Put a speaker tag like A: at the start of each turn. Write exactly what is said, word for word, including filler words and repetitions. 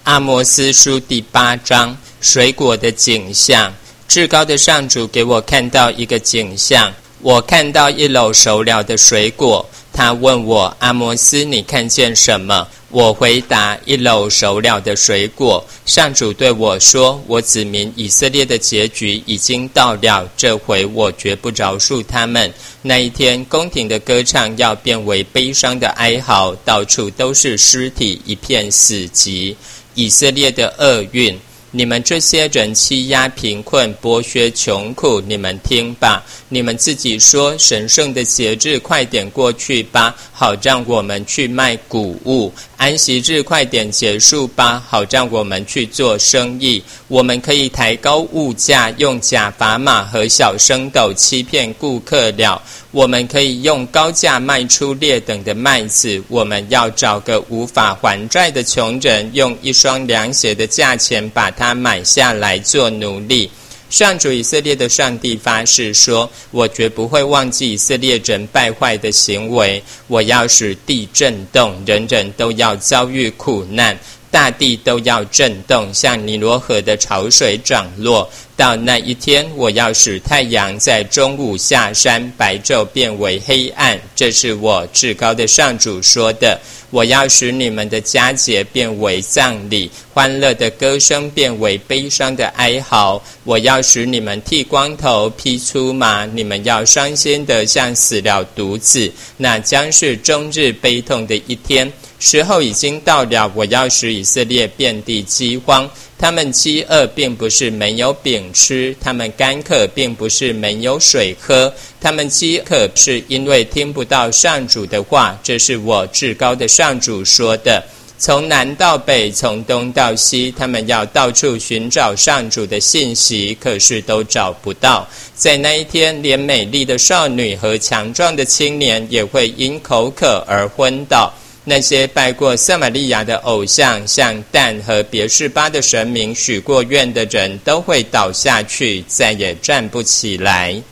A: 阿摩司书第八章，水果的景象。至高的上主给我看到一个景象，我看到一篓熟了的水果。他问我，阿摩司，你看见什么？我回答，一篓熟了的水果。上主对我说，我子民以色列的结局已经到了，这回我绝不饶恕他们。那一天，宫廷的歌唱要变为悲伤的哀嚎，到处都是尸体，一片死寂。以色列的厄运，你们这些人欺压贫困，剥削穷苦，你们听吧。你们自己说，神圣的节日快点过去吧，好让我们去卖谷物；安息日快点结束吧，好让我们去做生意。我们可以抬高物价，用假砝码和小升斗欺骗顾客了。我们可以用高价卖出劣等的麦子。我们要找个无法还债的穷人，用一双凉鞋的价钱把他买下来做奴隶。上主以色列的上帝发誓说，我绝不会忘记以色列人败坏的行为。我要使地震动，人人都要遭遇苦难，大地都要震动，像尼罗河的潮水涨落。到那一天，我要使太阳在中午下山，白昼变为黑暗。这是我至高的上主说的。我要使你们的佳节变为葬礼，欢乐的歌声变为悲伤的哀嚎。我要使你们剃光头，披粗麻，你们要伤心的像死了犊子。那将是终日悲痛的一天。时候已经到了，我要使以色列遍地饥荒。他们饥饿并不是没有饼吃，他们干渴并不是没有水喝，他们饥渴是因为听不到上主的话。这是我至高的上主说的。从南到北，从东到西，他们要到处寻找上主的信息，可是都找不到。在那一天，连美丽的少女和强壮的青年也会因口渴而昏倒。那些拜过撒玛利亚的偶像，向但和别是巴的神明许过愿的人，都会倒下去，再也站不起来。